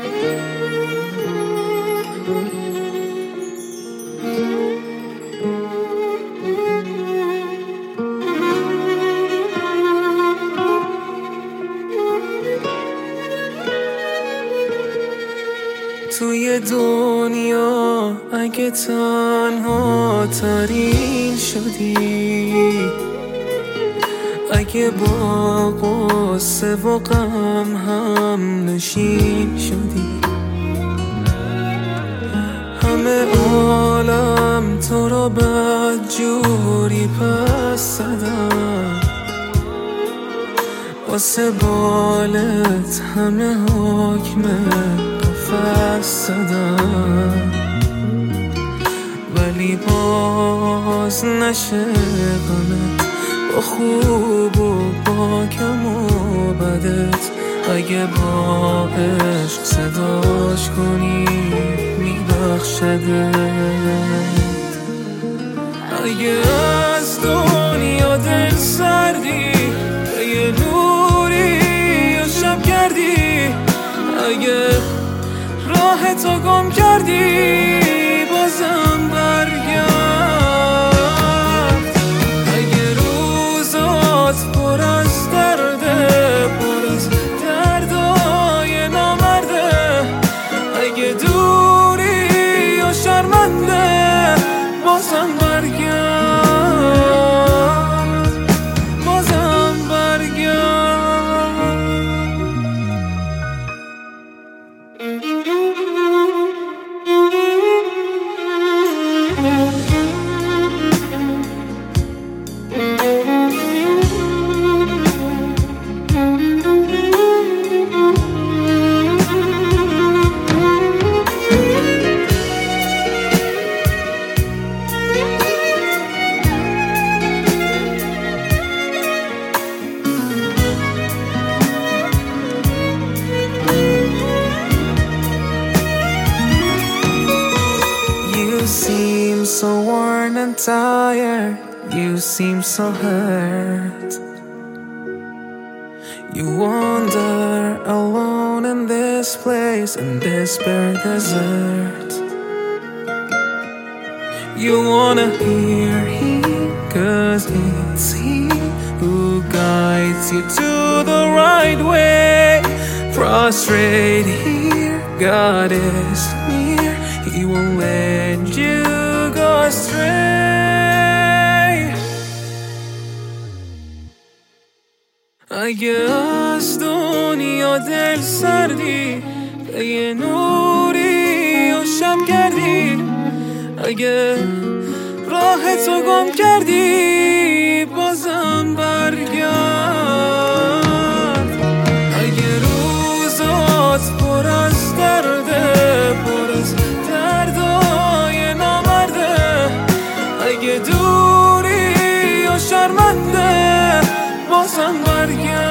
توی دنیا اگه تنها ترین شدی، اگه با غصه و غم هم نشین شدی، همه عالم تو را بدجوری پس زدن، واسه بالت همه حکم قفس زدن، ولی باز نشه غمت با خوب و با کم و بدت. اگه با عشق صداش کنی میبخشدت. اگه از دنیا دل سردی به یه نوری و شب کردی، اگه راه تو گم کردی بازم برگرد. اگه روزات پر از درده، پر از دردای نامرده، اگه دوری و شرمنده بازم برگرد، بازم برگرد. You seem so worn and tired, you seem so hurt. You wander alone in this place, in this bare desert. You wanna hear him, 'cause it's he who guides you to the right way. Prostrate here, God is near, he won't let you go astray. اگه از دنیا دل سردی به یه نوری و شب کردی، اگه راه تو گم کردی بازم برگرد. اگه روزات پر از درده، پر از دردای نامرده، اگه دوری و شرمنده بازم برگرد.